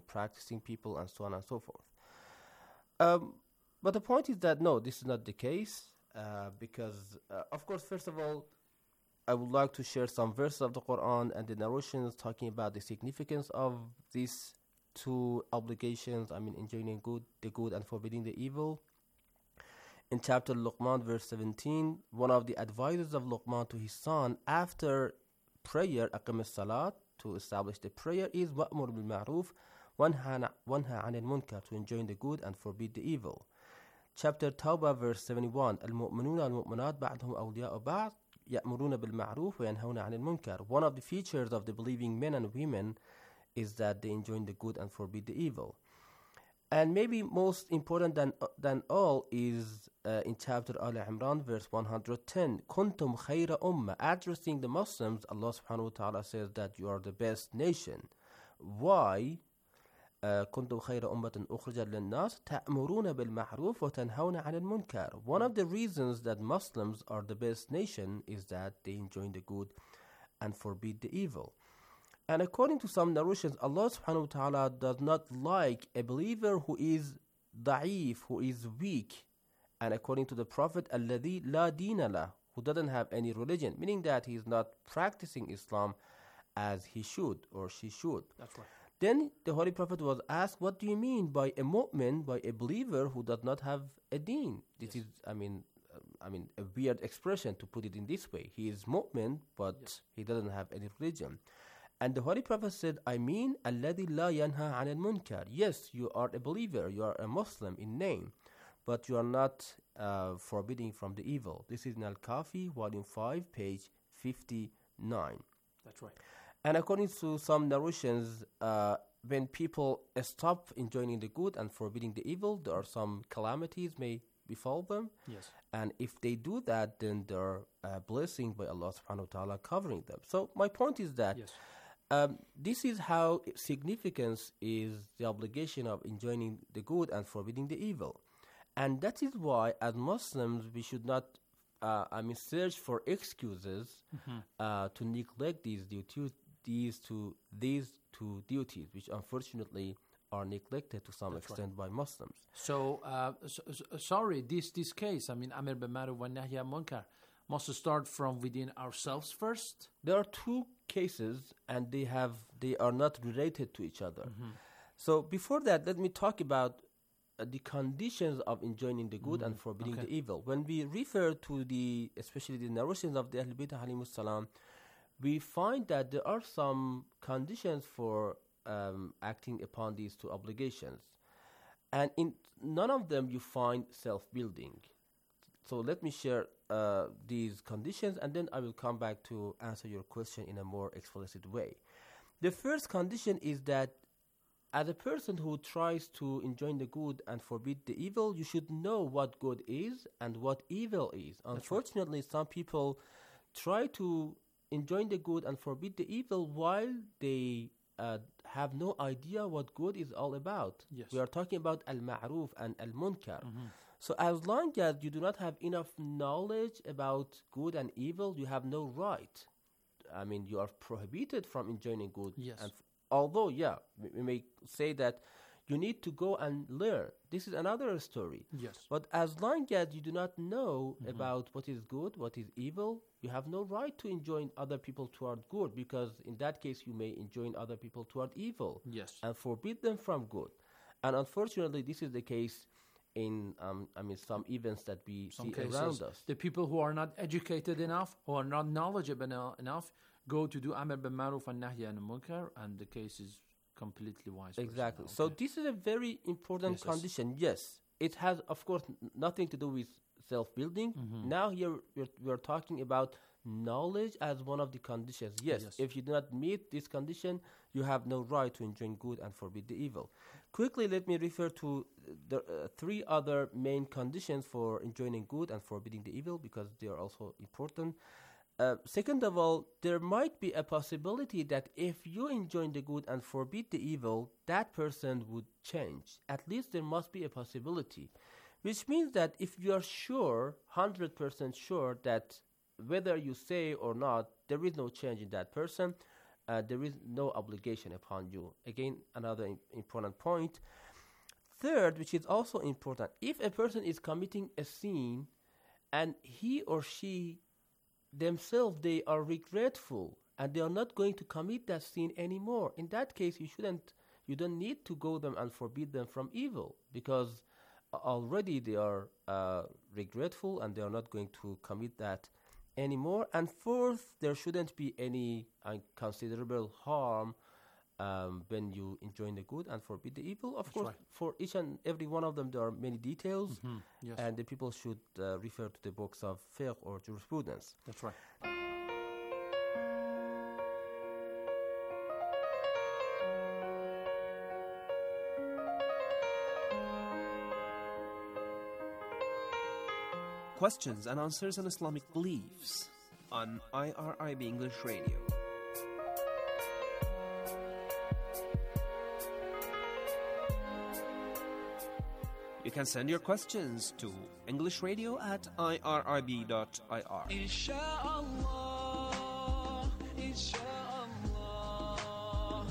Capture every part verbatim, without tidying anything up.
practicing people, and so on and so forth. Um, but the point is that no, this is not the case, uh, because, uh, of course, first of all, I would like to share some verses of the Quran and the narrations talking about the significance of these two obligations. I mean, enjoining good, the good, and forbidding the evil. In chapter Luqman, verse seventeen, one of the advisors of Luqman to his son after prayer, aqim as-salat, to establish the prayer, is wa'mur bil ma'ruf wanha 'anil munkar, to enjoin the good and forbid the evil. Chapter Tawbah, verse seventy-one, al-mu'minuna al-mu'minat ba'dhum awliya'u ba'd ya'muruna bil ma'ruf wa yanhauna 'anil munkar. One of the features of the believing men and women is that they enjoin the good and forbid the evil. And maybe most important than uh, than all is uh, in chapter Al Imran, verse one hundred ten, Kuntum khayra umma, addressing the Muslims, Allah subhanahu wa ta'ala says that you are the best nation. Why? Kuntum khayra ummatin ukhrijat lin-nas ta'muruna bil ma'ruf wa tanhauna 'anil munkar. One of the reasons that Muslims are the best nation is that they enjoin the good and forbid the evil. And according to some narrations, Allah subhanahu wa ta'ala does not like a believer who is da'if, who is weak. And according to the Prophet, alladhi la dina lah, who doesn't have any religion, meaning that he is not practicing Islam as he should or she should. That's right. Then the Holy Prophet was asked, what do you mean by a mu'min, by a believer who does not have a deen? This yes. is, I mean, uh, I mean, a weird expression to put it in this way. He is mu'min, but yes. he doesn't have any religion. And the Holy Prophet said, I mean, alladhi la yanha 'anil munkar. Yes, you are a believer, you are a Muslim in name, but you are not uh, forbidding from the evil. This is in Al-Kafi, volume five, page fifty-nine. That's right. And according to some narrations, uh, when people stop enjoining the good and forbidding the evil, there are some calamities may befall them. Yes. And if they do that, then there are uh, blessings by Allah subhanahu wa ta'ala covering them. So my point is that yes. Um, this is how significance is the obligation of enjoining the good and forbidding the evil. And that is why, as Muslims, we should not, uh, I mean, search for excuses mm-hmm. uh, to neglect these duties, these two, these two duties, which unfortunately are neglected to some That's extent right. by Muslims. So, uh, so, so, sorry, this this case, I mean, Amir bil Ma'ruf wa Nahy anil Munkar, must start from within ourselves first? There are two cases, and they have they are not related to each other. Mm-hmm. So before that, let me talk about uh, the conditions of enjoining the good mm-hmm. and forbidding okay. the evil. When we refer to the, especially the narrations of the Ahlul Bayt alayhimus salam, we find that there are some conditions for um, acting upon these two obligations, and in none of them you find self-building. So let me share uh, these conditions, and then I will come back to answer your question in a more explicit way. The first condition is that as a person who tries to enjoin the good and forbid the evil, you should know what good is and what evil is. That's Unfortunately, right. some people try to enjoin the good and forbid the evil while they uh, have no idea what good is all about. Yes. We are talking about al-ma'ruf and al-munkar. Mm-hmm. So as long as you do not have enough knowledge about good and evil, you have no right. I mean, you are prohibited from enjoining good. Yes. And f- although, yeah, we, we may say that you need to go and learn. This is another story. Yes. But as long as you do not know mm-hmm. about what is good, what is evil, you have no right to enjoin other people toward good, because in that case you may enjoin other people toward evil. Yes. And forbid them from good. And unfortunately, this is the case in, um, I mean, some events that we some see cases, around us. The people who are not educated enough, who are not knowledgeable enough, go to do Amr bil Ma'ruf and Nahy anil Munkar, and the case is completely wise. Exactly. Okay. So this is a very important yes, condition. Yes, it has, of course, n- nothing to do with self-building. Mm-hmm. Now here we're, we're talking about knowledge as one of the conditions. Yes, yes, if you do not meet this condition, you have no right to enjoin good and forbid the evil. Quickly, let me refer to the uh, three other main conditions for enjoining good and forbidding the evil, because they are also important. Uh, second of all, there might be a possibility that if you enjoin the good and forbid the evil, that person would change. At least there must be a possibility, which means that if you are sure, one hundred percent sure that whether you say or not, there is no change in that person, Uh, there is no obligation upon you. Again, another im- important point. Third, which is also important, if a person is committing a sin and he or she themselves, they are regretful and they are not going to commit that sin anymore, in that case, you shouldn't, you don't need to go them and forbid them from evil, because already they are uh, regretful and they are not going to commit that anymore. And fourth, there shouldn't be any uh, considerable harm um, when you enjoin the good and forbid the evil. Of That's course, right. for each and every one of them, there are many details, Mm-hmm. Yes, and the people should uh, refer to the books of fiqh or jurisprudence. that's right. Questions and answers on Islamic beliefs on I R I B English Radio. You can send your questions to englishradio at I R I B dot I R. Inshallah, inshallah,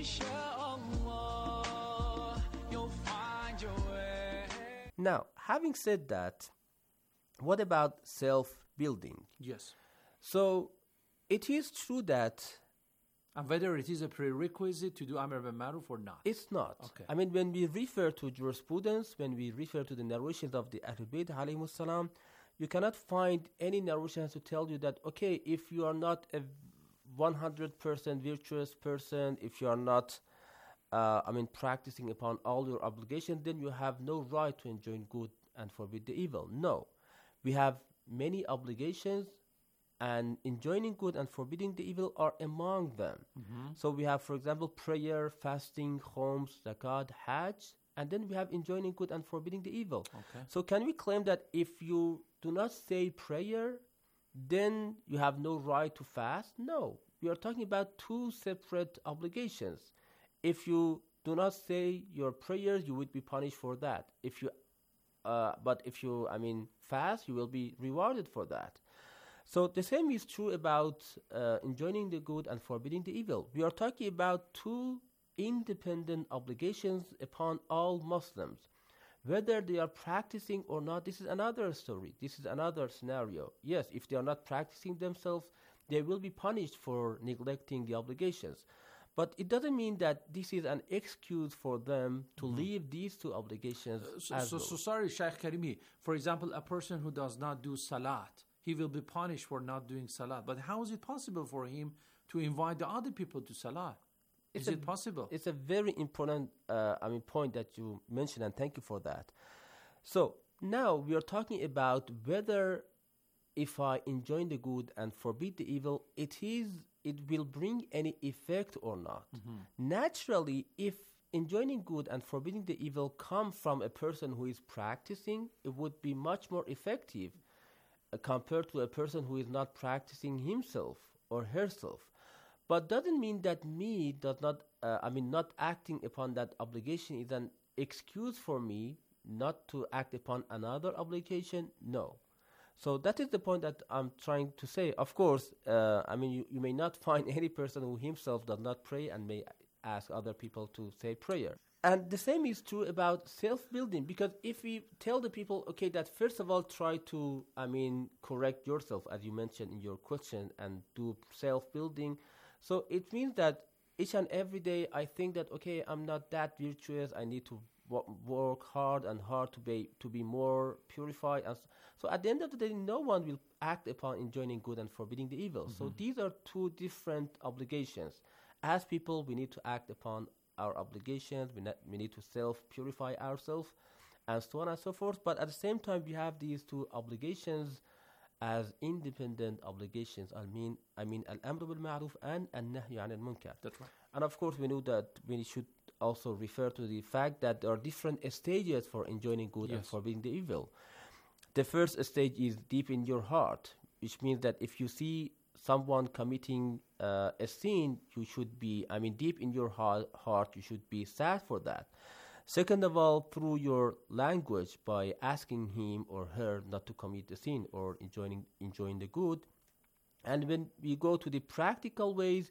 inshallah, you'll find your way. Now, having said that, what about self-building? Yes. So, it is true that And whether it is a prerequisite to do Amr bil Ma'ruf or not. it's not. Okay. I mean, when we refer to jurisprudence, when we refer to the narrations of the Ahlul Bayt alayhimus salam, you cannot find any narrations to tell you that, okay, if you are not a one hundred percent virtuous person, if you are not, uh, I mean, practicing upon all your obligations, then you have no right to enjoin good and forbid the evil. No. We have many obligations, and enjoining good and forbidding the evil are among them. So we have, for example, prayer, fasting, homes, zakat, hajj, and then we have enjoining good and forbidding the evil. Okay. So can we claim that if you do not say prayer, then you have no right to fast? No. We are talking about two separate obligations. If you do not say your prayers, you would be punished for that. If you, uh, but if you, I mean, fast, you will be rewarded for that. So the same is true about uh, enjoining the good and forbidding the evil. We are talking about two independent obligations upon all Muslims. Whether they are practicing or not, this is another story. This is another scenario. Yes, if they are not practicing themselves, they will be punished for neglecting the obligations. But it doesn't mean that this is an excuse for them to leave these two obligations So, as so, well. so sorry, Shaykh Karimi. For example, a person who does not do salat, he will be punished for not doing salat. But how is it possible for him to invite the other people to salat? It's Is a- it possible? It's a very important, uh, I mean, point that you mentioned, and thank you for that. So now we are talking about whether, if I enjoin the good and forbid the evil, it is it will bring any effect or not. Naturally, if enjoining good and forbidding the evil come from a person who is practicing, it would be much more effective uh, compared to a person who is not practicing himself or herself. But doesn't mean that me does not, uh, I mean, not acting upon that obligation is an excuse for me not to act upon another obligation. No. So that is the point that I'm trying to say. Of course, uh, I mean, you, you may not find any person who himself does not pray and may ask other people to say prayer. And the same is true about self-building, because if we tell the people, okay, that first of all, try to, I mean, correct yourself, as you mentioned in your question, and do self-building. So it means that each and every day I think that, okay, I'm not that virtuous. I need to w- work hard and hard to be to be more purified. And s- so at the end of the day, no one will act upon enjoining good and forbidding the evil. So these are two different obligations. As people, we need to act upon our obligations. We, ne- we need to self-purify ourselves, and so on and so forth. But at the same time, we have these two obligations as independent obligations. I mean, I mean, al-amr bil ma'ruf and al-nahy an al-munkar. That's right. And of course, we know that we should also refer to the fact that there are different stages for enjoining good and Yes. forbidding the evil. The first stage is deep in your heart, which means that if you see someone committing uh, a sin, you should be, I mean, deep in your heart, heart, you should be sad for that. Second of all, through your language, by asking him or her not to commit the sin or enjoying enjoying the good. And when we go to the practical ways,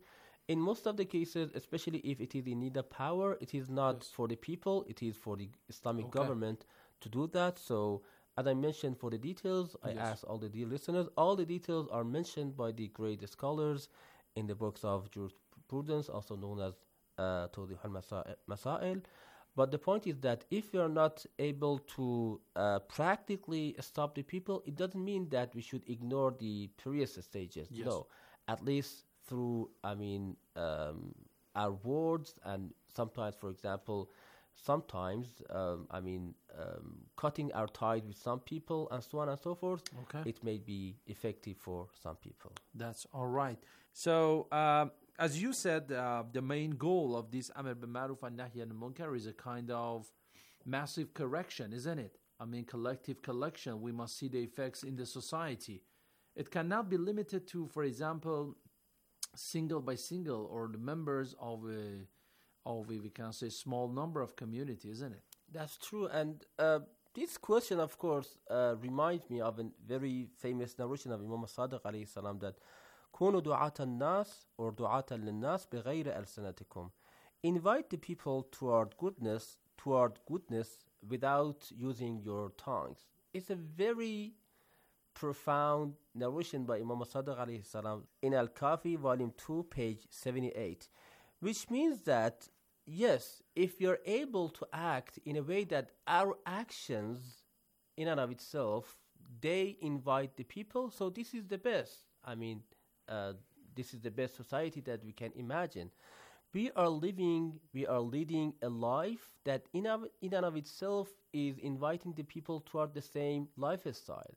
In most of the cases, especially if it is in need of power, it is not Yes. for the people, it is for the Islamic Okay. government to do that. So, as I mentioned, for the details, I Yes. ask all the dear listeners, all the details are mentioned by the great scholars in the books of jurisprudence, also known as uh, Tawdih al-Masail. But the point is that if we are not able to uh, practically stop the people, it doesn't mean that we should ignore the previous stages. Yes. No, at least through, I mean, um, our words, and sometimes, for example, sometimes, um, I mean, um, cutting our ties with some people and so on and so forth, Okay. it may be effective for some people. That's all right. So, um, as you said, uh, the main goal of this Amr bil Maruf and Nahy anil Munkar is a kind of massive correction, isn't it? I mean, collective collection. We must see the effects in the society. It cannot be limited to, for example, single by single or the members of a, of a, we can say, small number of community, isn't it? That's true. And uh, this question, of course, uh, reminds me of a very famous narration of Imam Sadiq alayhi salam that كونوا دعاة الناس or دعاة للناس بغير ألسنتكم. Invite the people toward goodness, toward goodness without using your tongues. It's a very profound narration by Imam Sadiq alayhi salam in Al-Kafi, volume two, page seventy-eight, which means that, yes, if you're able to act in a way that our actions in and of itself, they invite the people, so this is the best. I mean, uh, this is the best society that we can imagine. We are living, we are leading a life that in, of, in and of itself is inviting the people toward the same lifestyle.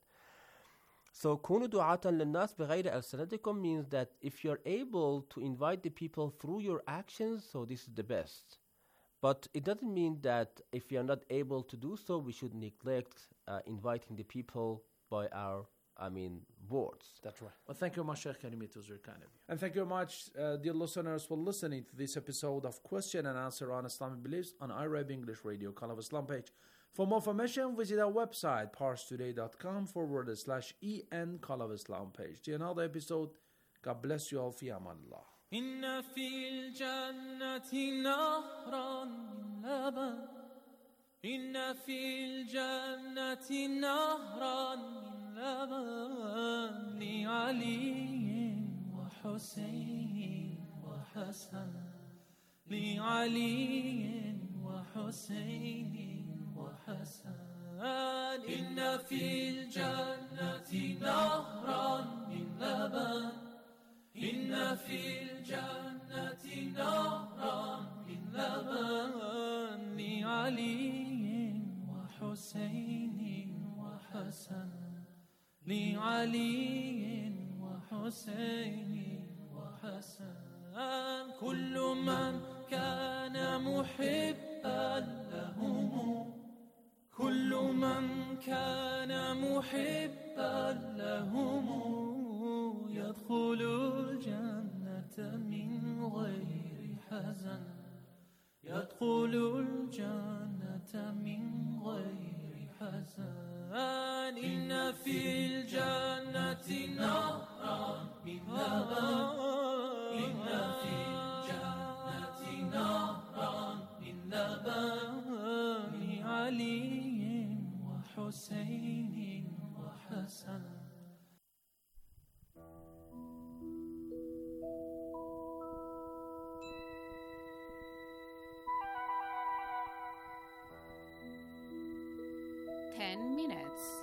So, كونوا دعاة للناس بغير ألسنتكم means that if you're able to invite the people through your actions, so this is the best. But it doesn't mean that if we are not able to do so, we should neglect uh, inviting the people by our, I mean, words. That's right. Well, thank you much, Sheikh Karimi. It was very kind of you. And thank you very much, uh, dear listeners, for listening to this episode of Question and Answer on Islamic Beliefs on Arab English Radio, Call of Islam page. For more information, visit our website, parstoday.com forward slash en Call of Islam page. To another episode, God bless you all. Fi amanillah. إن في الجنة نهرا من لبن إن في الجنة نهرا من لبن لعلي وحسين وحسن لعلي وحسين وحسن إن في الجنة نهرا من لبن إن في الجنة نهرا من لبن لعلي وحسين وحسن لعلي وحسين وحسن كل من كان محبا لهم كل من كان محبا لهم يدخل الجنة من غير حزن يدخل الجنة من غير حزن إن في الجنة نهرا من لبن إن في الجنة نهرا من لبن لعلي وحسين وحسن Ten minutes.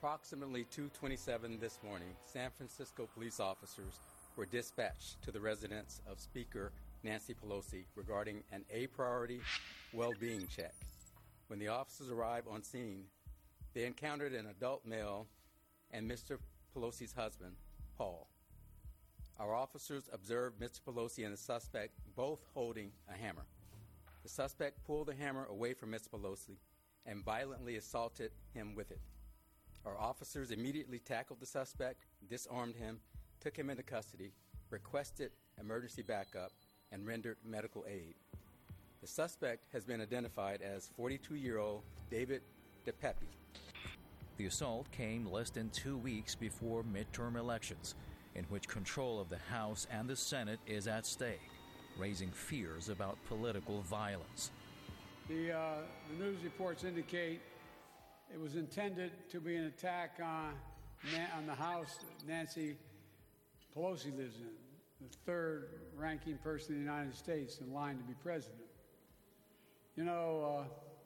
approximately two twenty-seven this morning, San Francisco police officers were dispatched to the residence of Speaker Nancy Pelosi regarding an A-priority well-being check. When the officers arrived on scene, they encountered an adult male and Mister Pelosi's husband, Paul. Our officers observed Mister Pelosi and the suspect both holding a hammer. The suspect pulled the hammer away from Mister Pelosi and violently assaulted him with it. Our officers immediately tackled the suspect, disarmed him, took him into custody, requested emergency backup, and rendered medical aid. The suspect has been identified as forty-two-year-old David DePepe. The assault came less than two weeks before midterm elections, in which control of the House and the Senate is at stake, raising fears about political violence. The, uh, the news reports indicate it was intended to be an attack on, on the House Nancy Pelosi lives in, the third-ranking person in the United States in line to be president. You know, uh,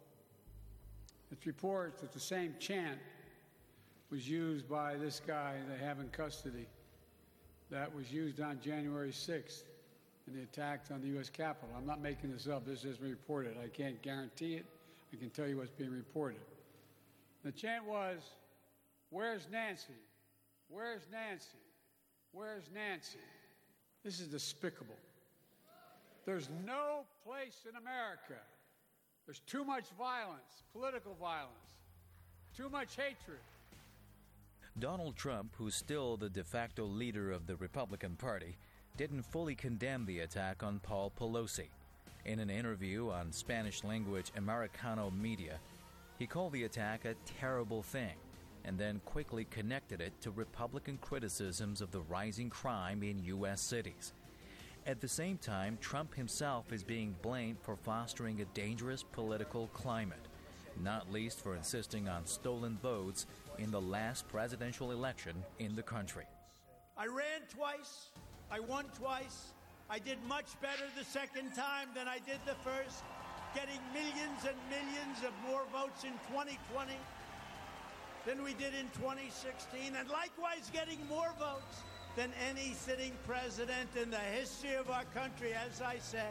it's reports that the same chant was used by this guy they have in custody that was used on January sixth in the attack on the U S Capitol. I'm not making this up. This is reported. I can't guarantee it. I can tell you what's being reported. The chant was, "Where's Nancy? Where's Nancy? Where's Nancy?" This is despicable. There's no place in America. There's too much violence, political violence, too much hatred. Donald Trump, who's still the de facto leader of the Republican Party, didn't fully condemn the attack on Paul Pelosi. In an interview on Spanish-language Americano media, he called the attack a terrible thing and then quickly connected it to Republican criticisms of the rising crime in U S cities. At the same time, Trump himself is being blamed for fostering a dangerous political climate, not least for insisting on stolen votes in the last presidential election in the country. I ran twice. I won twice. I did much better the second time than I did the first, getting millions and millions of more votes in twenty twenty than we did in twenty sixteen, and likewise getting more votes than any sitting president in the history of our country, as I said.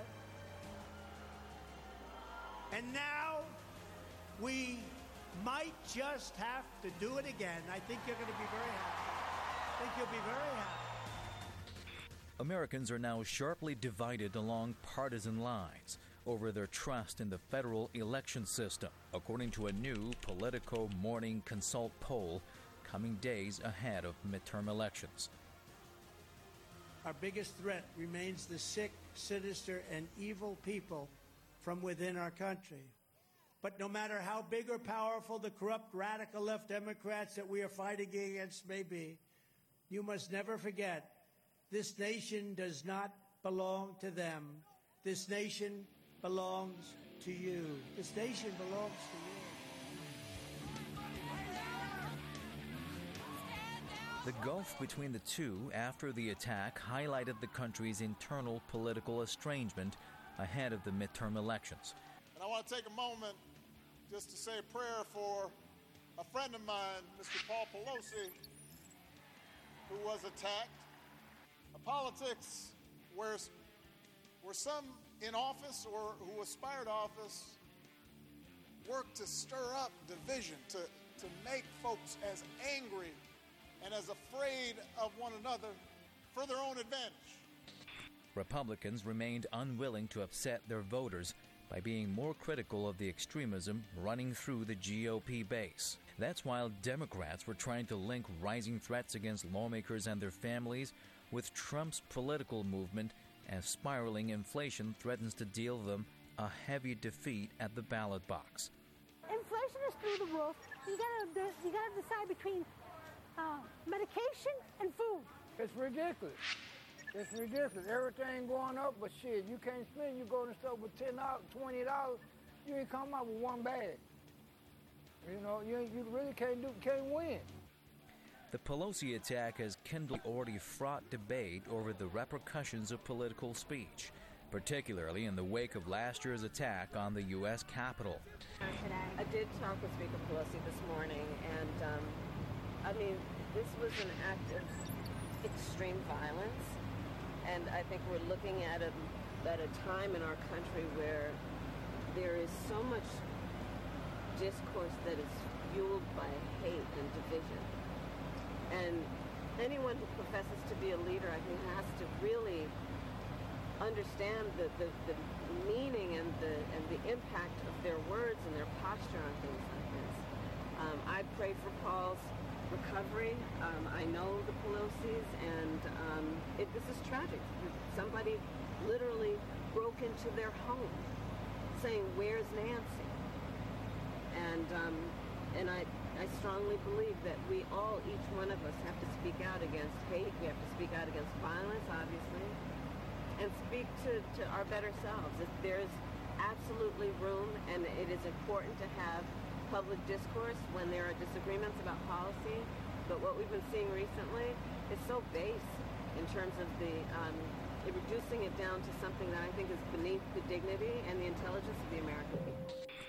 And now we might just have to do it again. I think you're going to be very happy. I think you'll be very happy. Americans are now sharply divided along partisan lines over their trust in the federal election system, according to a new Politico Morning Consult poll coming days ahead of midterm elections. Our biggest threat remains the sick, sinister, and evil people from within our country. But no matter how big or powerful the corrupt radical left Democrats that we are fighting against may be, you must never forget, this nation does not belong to them. This nation belongs to you. This nation belongs to you. The gulf between the two after the attack highlighted the country's internal political estrangement ahead of the midterm elections. And I want to take a moment just to say a prayer for a friend of mine, Mister Paul Pelosi, who was attacked. A politics where, where some in office or who aspire to office work to stir up division, to, to make folks as angry and as afraid of one another for their own advantage. Republicans remained unwilling to upset their voters by being more critical of the extremism running through the G O P base. That's while Democrats were trying to link rising threats against lawmakers and their families with Trump's political movement as spiraling inflation threatens to deal them a heavy defeat at the ballot box. Inflation is through the roof. You gotta, you gotta decide between uh, medication and food. It's ridiculous. It's ridiculous. Everything going up, but shit, you can't spend. You go to the store with ten dollars, twenty dollars, you ain't come out with one bag. You know, you, you really can't do, can't win. The Pelosi attack has kindled already fraught debate over the repercussions of political speech, particularly in the wake of last year's attack on the U S Capitol. I did talk with Speaker Pelosi this morning, and um, I mean, this was an act of extreme violence, and I think we're looking at a, at a time in our country where there is so much discourse that is fueled by hate and division. And anyone who professes to be a leader, I think, has to really understand the, the, the meaning and the and the impact of their words and their posture on things like this. Um, I pray for Paul's recovery. Um, I know the Pelosi's, and um, it, this is tragic. Somebody literally broke into their home saying, "Where's Nancy?" And um, and I I strongly believe that we all, each one of us, have to speak out against hate. We have to speak out against violence, obviously, and speak to, to our better selves. If there's absolutely room, and it is important to have public discourse when there are disagreements about policy, but what we've been seeing recently is so base in terms of the um, reducing it down to something that I think is beneath the dignity and the intelligence of the American people.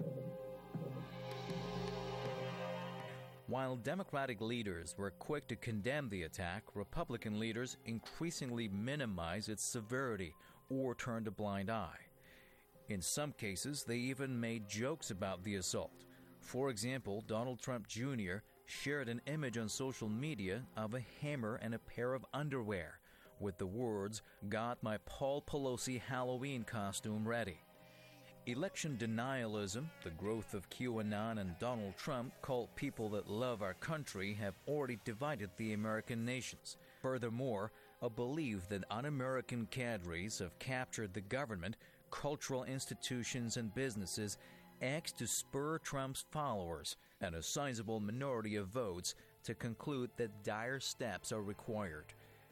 While Democratic leaders were quick to condemn the attack, Republican leaders increasingly minimized its severity or turned a blind eye. In some cases, they even made jokes about the assault. For example, Donald Trump Junior shared an image on social media of a hammer and a pair of underwear with the words, "Got my Paul Pelosi Halloween costume ready." Election denialism, the growth of QAnon, and Donald Trump cult people that love our country have already divided the American nations. Furthermore, a belief that un-American cadres have captured the government, cultural institutions, and businesses acts to spur Trump's followers and a sizable minority of votes to conclude that dire steps are required.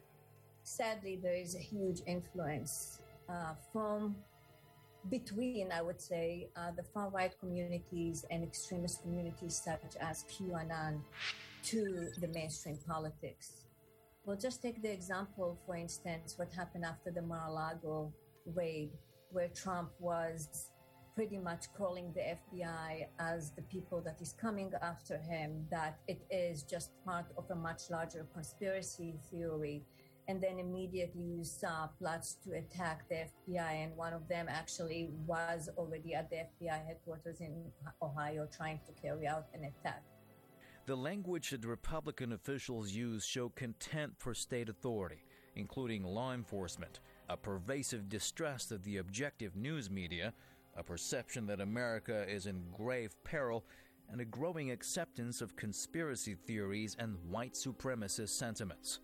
Sadly, there is a huge influence uh, from between, I would say, uh, the far-right communities and extremist communities such as QAnon to the mainstream politics. Well, just take the example, for instance, what happened after the Mar-a-Lago raid, where Trump was pretty much calling the F B I as the people that is coming after him, that it is just part of a much larger conspiracy theory. And then immediately you saw plots to attack the F B I, and one of them actually was already at the F B I headquarters in Ohio trying to carry out an attack. The language that Republican officials use show contempt for state authority, including law enforcement, a pervasive distrust of the objective news media, a perception that America is in grave peril, and a growing acceptance of conspiracy theories and white supremacist sentiments.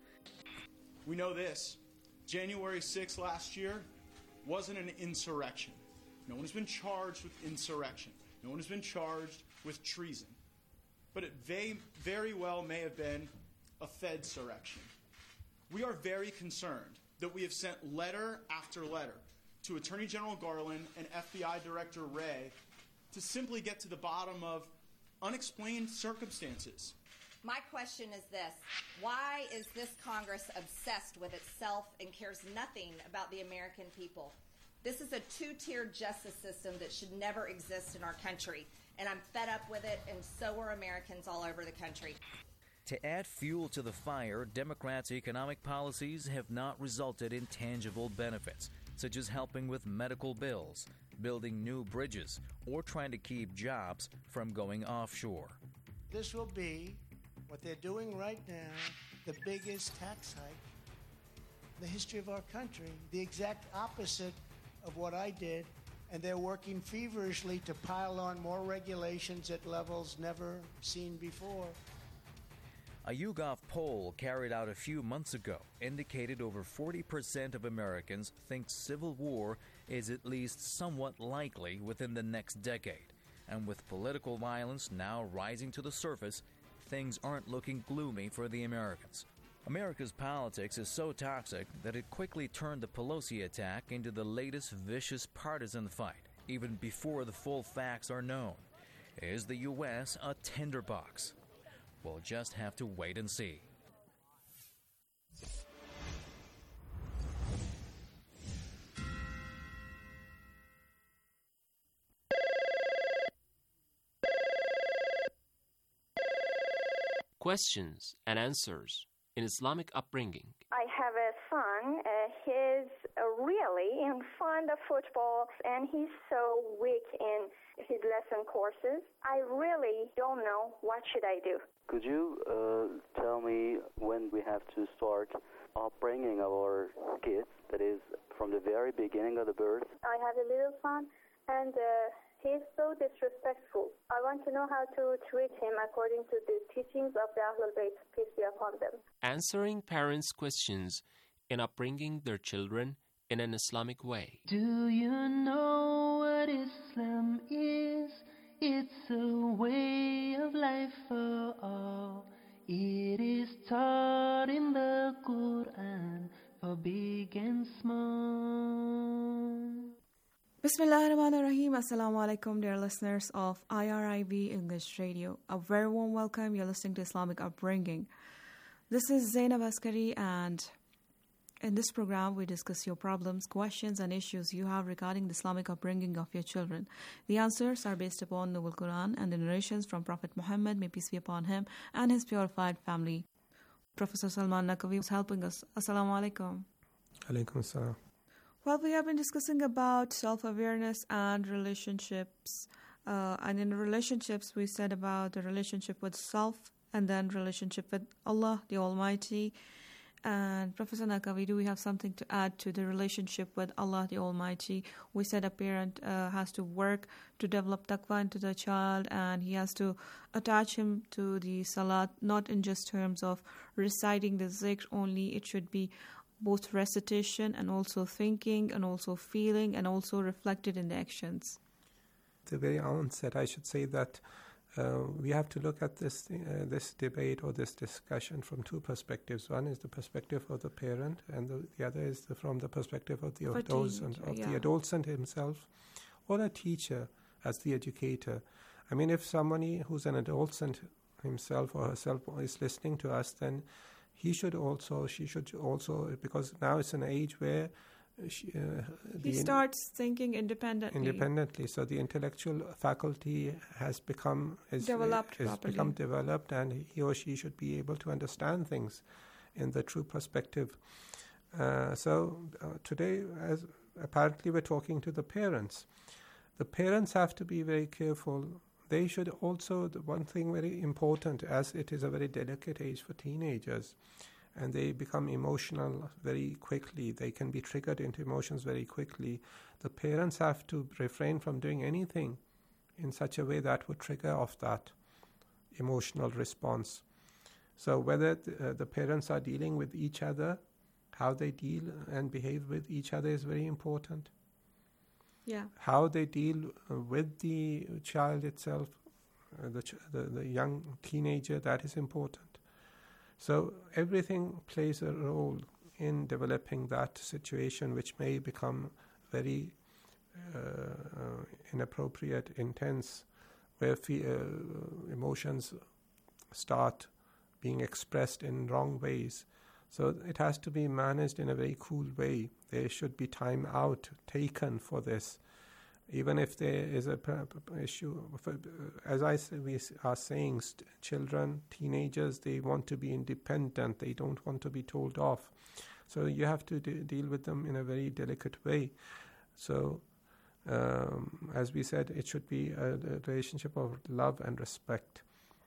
We know this. January sixth last year wasn't an insurrection. No one has been charged with insurrection. No one has been charged with treason. But it may, very well may have been a Fedsurrection. We are very concerned that we have sent letter after letter to Attorney General Garland and F B I Director Wray to simply get to the bottom of unexplained circumstances. My question is this: why is this Congress obsessed with itself and cares nothing about the American people? This is a two-tiered justice system that should never exist in our country, and I'm fed up with it, and so are Americans all over the country. To add fuel to the fire, Democrats' economic policies have not resulted in tangible benefits, such as helping with medical bills, building new bridges, or trying to keep jobs from going offshore. This will be, what they're doing right now, the biggest tax hike in the history of our country, the exact opposite of what I did, and they're working feverishly to pile on more regulations at levels never seen before. A YouGov poll carried out a few months ago indicated over forty percent of Americans think civil war is at least somewhat likely within the next decade. And with political violence now rising to the surface, things aren't looking gloomy for the Americans. America's politics is so toxic that it quickly turned the Pelosi attack into the latest vicious partisan fight, even before the full facts are known. Is the U S a tinderbox? We'll just have to wait and see. Questions and answers in Islamic upbringing. I have a son. Uh, he's uh, really in fond of football, and he's so weak in his lesson courses. I really don't know what should I do. Could you uh, tell me when we have to start upbringing our kids, that is, from the very beginning of the birth? I have a little son, and uh, he's so disrespectful. I want to know how to treat him according to the teachings of the Ahlul Bayt, peace be upon them. Answering parents' questions in upbringing their children in an Islamic way. Do you know what Islam is? It's a way of life for all. It is taught in the Quran for big and small. Bismillah ar-Rahman ar-Rahim. Assalamu alaikum, dear listeners of I R I B English Radio. A very warm welcome. You're listening to Islamic Upbringing. This is Zainab Askari, and in this program, we discuss your problems, questions, and issues you have regarding the Islamic upbringing of your children. The answers are based upon the Quran and the narrations from Prophet Muhammad, may peace be upon him, and his purified family. Professor Salman Naqvi is helping us. Assalamu alaikum. Alaikum assalam. Well, we have been discussing about self-awareness and relationships. Uh, and in relationships, we said about the relationship with self and then relationship with Allah, the Almighty. And Professor Naqvi, do we have something to add to the relationship with Allah, the Almighty? We said a parent uh, has to work to develop taqwa into the child, and he has to attach him to the salat, not in just terms of reciting the zikr only. It should be both recitation and also thinking and also feeling and also reflected in the actions. At the very onset, I should say that uh, we have to look at this uh, this debate or this discussion from two perspectives. One is the perspective of the parent, and the, the other is the, from the perspective of the For adolescent, teenager, of yeah. the adolescent himself, or a teacher as the educator. I mean, if somebody who's an adolescent himself or herself is listening to us, then he should also, she should also, because now it's an age where she, uh, he starts thinking independently. Independently, so the intellectual faculty has become is, developed is properly. become developed, and he or she should be able to understand things in the true perspective. Uh, so uh, today, as apparently, we're talking to the parents. The parents have to be very careful. They should also, the one thing very important, as it is a very delicate age for teenagers, and they become emotional very quickly. They can be triggered into emotions very quickly. The parents have to refrain from doing anything in such a way that would trigger off that emotional response. So whether the, uh, the parents are dealing with each other, how they deal and behave with each other is very important. Yeah. How they deal uh, with the child itself, uh, the, ch- the the young teenager, that is important. So everything plays a role in developing that situation, which may become very uh, uh, inappropriate, intense, where fe- uh, emotions start being expressed in wrong ways. So it has to be managed in a very cool way. There should be time out taken for this. Even if there is a p- p- issue, for, as I say, we are saying, st- children, teenagers, they want to be independent. They don't want to be told off. So you have to de- deal with them in a very delicate way. So, um, as we said, it should be a, a relationship of love and respect.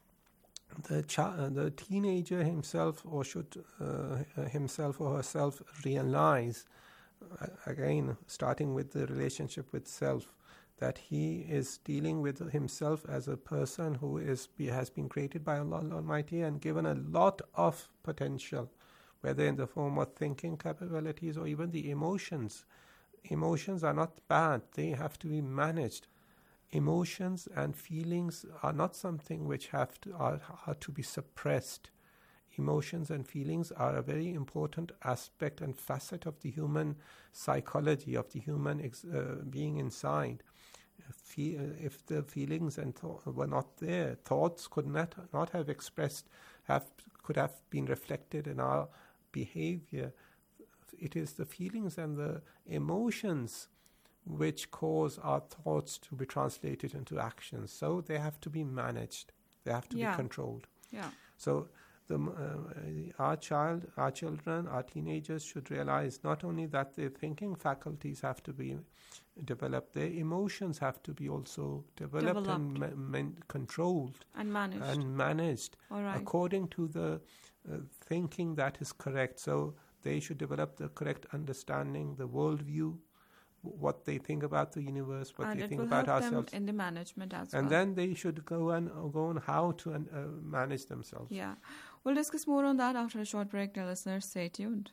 The child, the teenager himself, or should uh, himself or herself realize, uh, again, starting with the relationship with self, that he is dealing with himself as a person who is has been created by Allah Almighty and given a lot of potential, whether in the form of thinking capabilities or even the emotions. Emotions are not bad; they have to be managed. Emotions and feelings are not something which have to are, are to be suppressed. Emotions and feelings are a very important aspect and facet of the human psychology, of the human ex- uh, being inside. Fe- if the feelings and th- were not there, thoughts could not not have expressed, have could have been reflected in our behavior. It is the feelings and the emotions which cause our thoughts to be translated into actions. So they have to be managed. They have to Yeah. be controlled. Yeah. So the, uh, our child, our children, our teenagers should realize not only that their thinking faculties have to be developed, their emotions have to be also developed, Developed. and ma- man- controlled And managed. and managed All right. according to the uh, thinking that is correct. So they should develop the correct understanding, the worldview, what they think about the universe, what and they it think will about help ourselves. them in the management as And well. then they should go and uh, go on how to uh, manage themselves. Yeah. We'll discuss more on that after a short break. Dear listeners, stay tuned.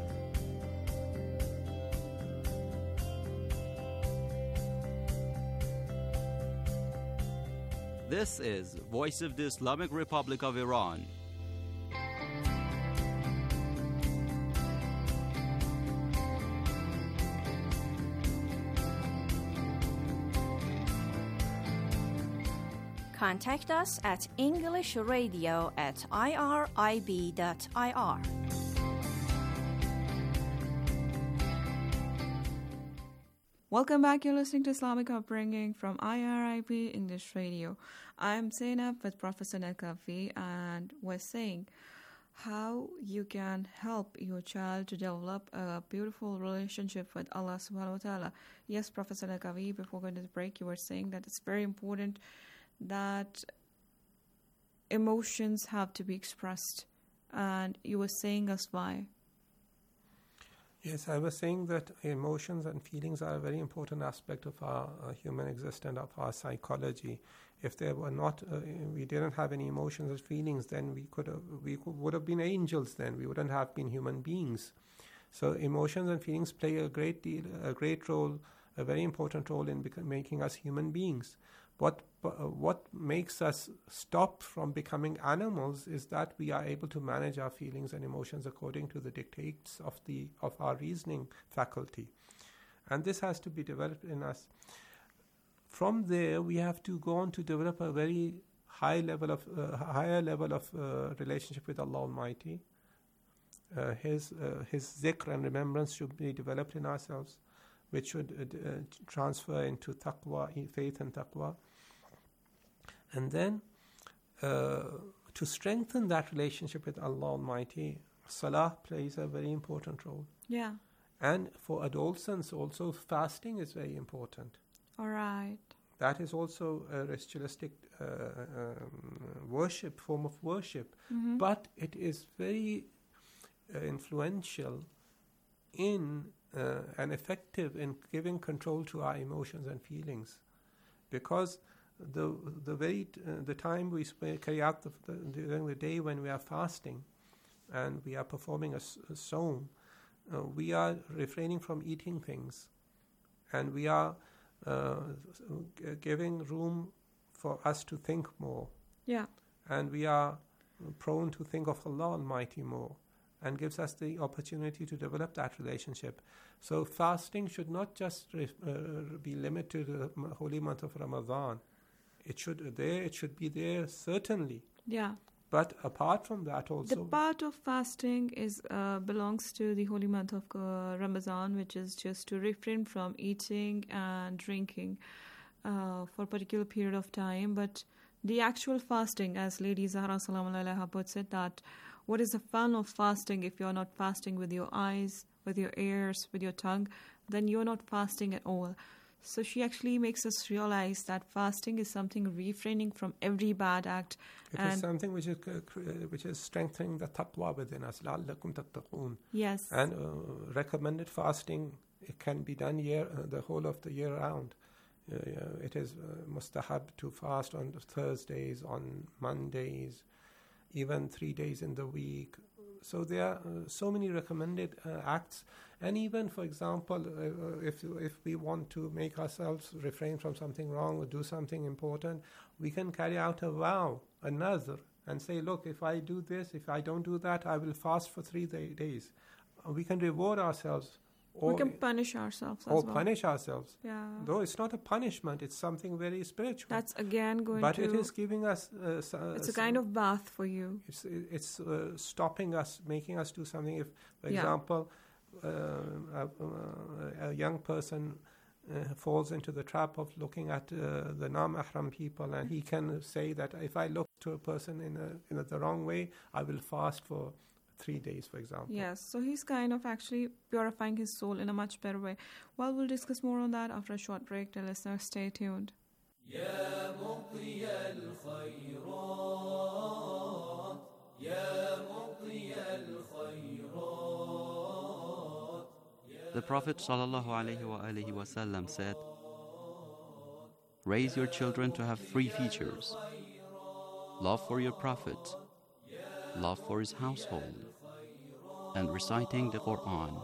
This is Voice of the Islamic Republic of Iran. Contact us at englishradio at irib dot I R. Welcome back. You're listening to Islamic Upbringing from I R I B English Radio. I'm Zainab with Professor Nekafi, and we're saying how you can help your child to develop a beautiful relationship with Allah subhanahu wa ta'ala. Yes, Professor Nekafi, before going to the break, you were saying that it's very important that emotions have to be expressed, and you were saying us why. Yes, I was saying that emotions and feelings are a very important aspect of our uh, human existence, of our psychology. If there were not, uh, we didn't have any emotions or feelings, then we could have, we could, would have been angels. Then we wouldn't have been human beings. So emotions and feelings play a great deal, a great role, a very important role in bec- making us human beings. What uh, what makes us stop from becoming animals is that we are able to manage our feelings and emotions according to the dictates of the of our reasoning faculty, and this has to be developed in us. From there, we have to go on to develop a very high level of uh, higher level of uh, relationship with Allah Almighty. Uh, his uh, His zikr and remembrance should be developed in ourselves, which should uh, d- uh, transfer into taqwa, faith and taqwa. And then, uh, to strengthen that relationship with Allah Almighty, salah plays a very important role. Yeah. And for adolescents also, fasting is very important. All right. That is also a ritualistic uh, um, worship, form of worship. Mhm. But it is very uh, influential in uh, and effective in giving control to our emotions and feelings, because the the very t- uh, the time we sp- carry out the, the, during the day when we are fasting and we are performing a, s- a sawm, uh, we are refraining from eating things, and we are uh, g- giving room for us to think more. Yeah. And we are prone to think of Allah Almighty more, and gives us the opportunity to develop that relationship. So fasting should not just re- uh, be limited to the m- holy month of Ramadan. It should there. It should be there certainly. Yeah. But apart from that, also The part of fasting is uh, belongs to the holy month of uh, Ramadan, which is just to refrain from eating and drinking uh, for a particular period of time. But the actual fasting, as Lady Zahra Salamu Alaiha puts it, that what is the fun of fasting if you're not fasting with your eyes, with your ears, with your tongue, then you're not fasting at all. So she actually makes us realize that fasting is something refraining from every bad act. it and is something which is uh, cr- uh, which is strengthening the taqwa within us. لَعَلَّكُمْ تَتَّقُونَ. Yes. And uh, recommended fasting, it can be done year uh, the whole of the year round. Uh, uh, it is uh, mustahab to fast on Thursdays, on Mondays, even three days in the week. So there are uh, so many recommended uh, acts. And even, for example, uh, if if we want to make ourselves refrain from something wrong or do something important, we can carry out a vow, a nazr, and say, look, if I do this, if I don't do that, I will fast for three day- days. Uh, we can reward ourselves. Or, we can punish ourselves as or well. punish ourselves. Yeah. Though it's not a punishment, it's something very spiritual. That's again going but to... it is giving us... Uh, s- uh, It's a s- kind of bath for you. It's, it's uh, stopping us, making us do something. If, for Yeah. example, uh, a, a young person uh, falls into the trap of looking at uh, the non-mahram people, and he can say that if I look to a person in, a, in a, the wrong way, I will fast for three days, for example. Yes, so he's kind of actually purifying his soul in a much better way. Well, we'll discuss more on that after a short break. Dear listeners, stay tuned. يا مطي الخيرات يا مطي الخيرات. The Prophet ﷺ said, raise your children to have three features: love for your Prophet, love for his household, and reciting the Quran.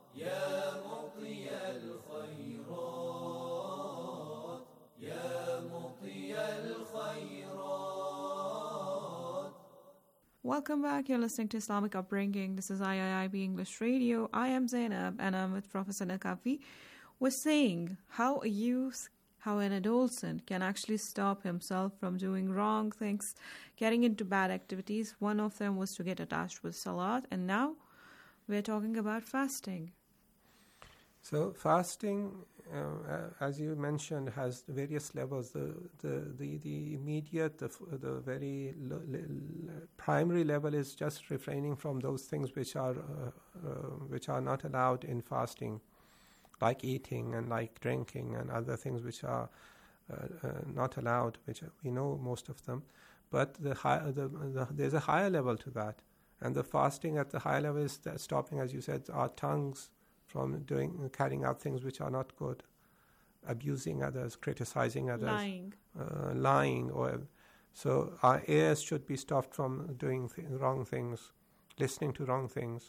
Welcome back. You're listening to Islamic Upbringing. This is I I I B English Radio. I am Zainab and I'm with Professor Nakafi. We're saying how a youth, how an adolescent can actually stop himself from doing wrong things, getting into bad activities. One of them was to get attached with Salat, and now we're talking about fasting. So fasting, uh, as you mentioned, has various levels. The the the, the immediate, the, the very lo- le- primary level is just refraining from those things which are uh, uh, which are not allowed in fasting, like eating and like drinking and other things which are uh, uh, not allowed, which we know most of them. But the, high, the, the there's a higher level to that, and the fasting at the higher level is stopping, as you said, our tongues from doing, carrying out things which are not good, abusing others, criticizing others, lying, uh, lying, or so our ears should be stopped from doing th- wrong things, listening to wrong things,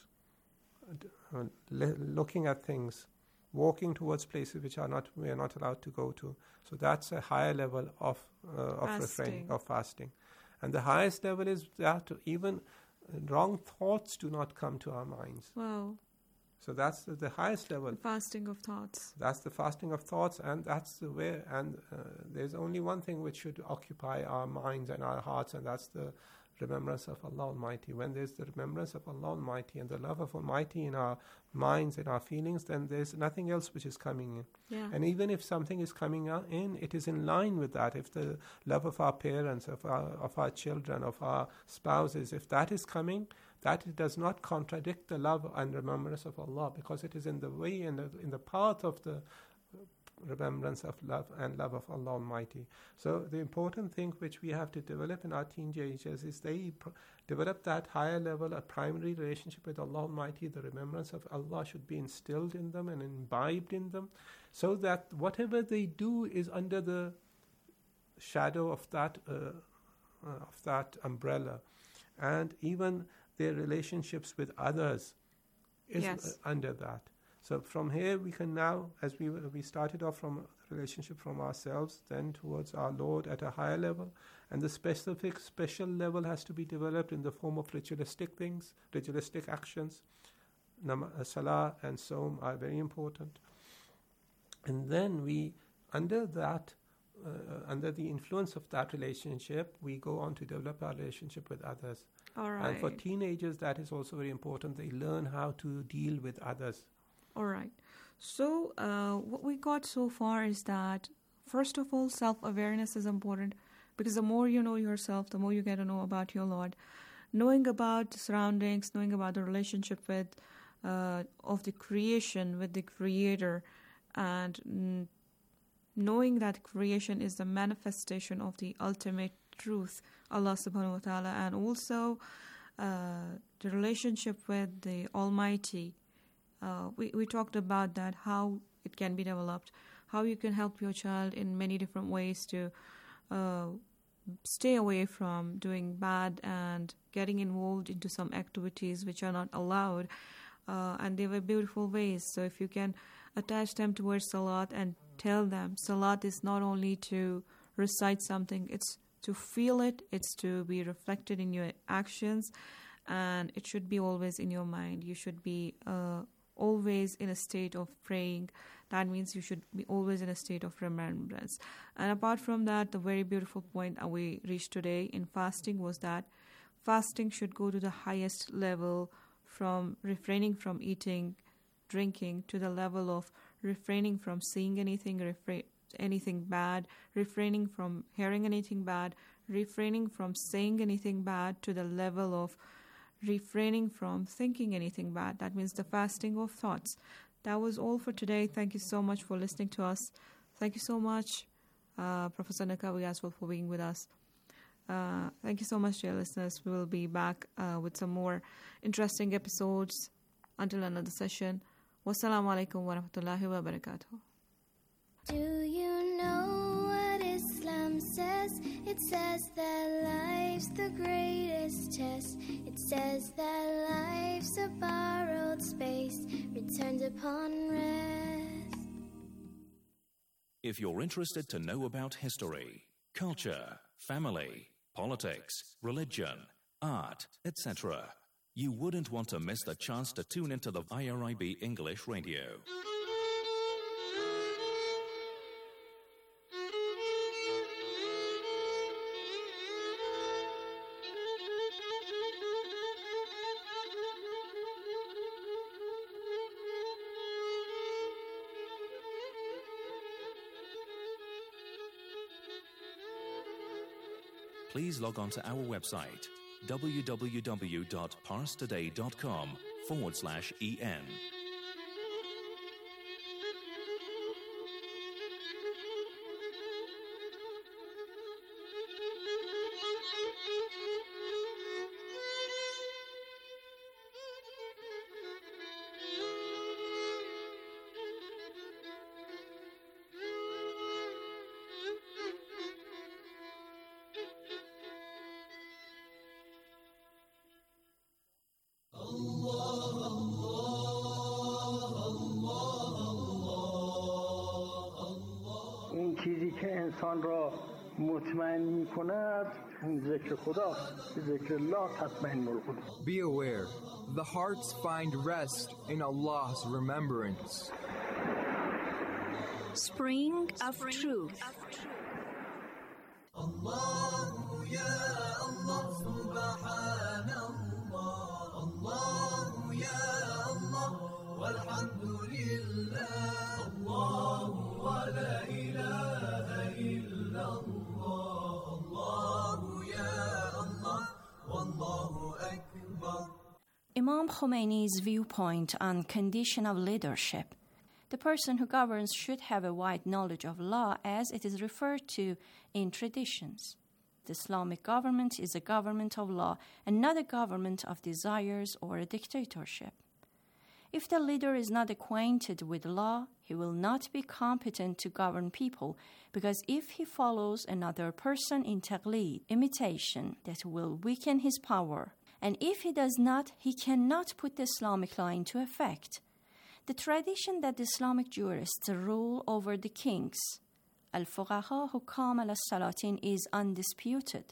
uh, li- looking at things, walking towards places which are not we are not allowed to go to. So that's a higher level of uh, of refrain of fasting, and the highest level is that even wrong thoughts do not come to our minds. Wow. So that's the, the highest level. The fasting of thoughts. That's the fasting of thoughts, and that's the way. And uh, there's only one thing which should occupy our minds and our hearts, and that's the remembrance of Allah Almighty. When there's the remembrance of Allah Almighty and the love of Almighty in our minds and our feelings, then there's nothing else which is coming in. Yeah. And even if something is coming in, it is in line with that. If the love of our parents, of our, of our children, of our spouses, if that is coming, that it does not contradict the love and remembrance of Allah, because it is in the way and in, in the path of the remembrance of love and love of Allah Almighty. So the important thing which we have to develop in our teenagers is they pr- develop that higher level, a primary relationship with Allah Almighty. The remembrance of Allah should be instilled in them and imbibed in them, so that whatever they do is under the shadow of that uh, uh, of that umbrella, and even their relationships with others is yes. uh, under that. So from here we can now, as we we started off from the relationship from ourselves, then towards our Lord at a higher level, and the specific special level has to be developed in the form of ritualistic things, ritualistic actions. Nam- Salah and Saum are very important. And then we, under that, uh, under the influence of that relationship, we go on to develop our relationship with others. All right. And for teenagers, that is also very important. They learn how to deal with others. All right. So uh, what we got so far is that, first of all, self-awareness is important, because the more you know yourself, the more you get to know about your Lord. Knowing about the surroundings, knowing about the relationship with uh, of the creation with the Creator, and mm, knowing that creation is the manifestation of the ultimate truth, Allah subhanahu wa ta'ala, and also uh, the relationship with the Almighty. Uh, we, we talked about that, how it can be developed, how you can help your child in many different ways to uh, stay away from doing bad and getting involved into some activities which are not allowed. Uh, and they were beautiful ways. So if you can attach them towards Salat and tell them Salat is not only to recite something, it's to feel it, it's to be reflected in your actions, and it should be always in your mind. You should be uh, always in a state of praying. That means you should be always in a state of remembrance. And apart from that, the very beautiful point that we reached today in fasting was that fasting should go to the highest level, from refraining from eating, drinking, to the level of refraining from seeing anything, refra- anything bad, refraining from hearing anything bad, refraining from saying anything bad, to the level of refraining from thinking anything bad. That means the fasting of thoughts. That was all for today. Thank you so much for listening to us. Thank you so much, uh, Professor Naqawi, as well, for being with us. Uh, thank you so much, dear listeners. We will be back uh, with some more interesting episodes. Until another session. Wassalamu alaikum wa rahmatullahi wa barakatuh. Do you know what Islam says? It says that life's the greatest test. It says that life's a borrowed space, returned upon rest. If you're interested to know about history, culture, family, politics, religion, art, et cetera, you wouldn't want to miss the chance to tune into the I R I B English Radio. Please log on to our website, www.parstoday.com forward slash en. چیزی که انسان را مطمئن می‌کند اون ذکر خداست. ذکر الله تطمئن القلوب. Be aware, the hearts find rest in Allah's remembrance. Spring of Truth. الله يا الله سبحان الله الله يا الله والحمد لله الله ولا إله إلا الله الله يا الله والله أكبر. Imam Khomeini's viewpoint on condition of leadership. The person who governs should have a wide knowledge of law as it is referred to in traditions. The Islamic government is a government of law and not a government of desires or a dictatorship. If the leader is not acquainted with law, he will not be competent to govern people, because if he follows another person in taqlid, imitation, that will weaken his power. And if he does not, he cannot put the Islamic law into effect. The tradition that the Islamic jurists rule over the kings, al-fuqaha hukam al-salatin, is undisputed.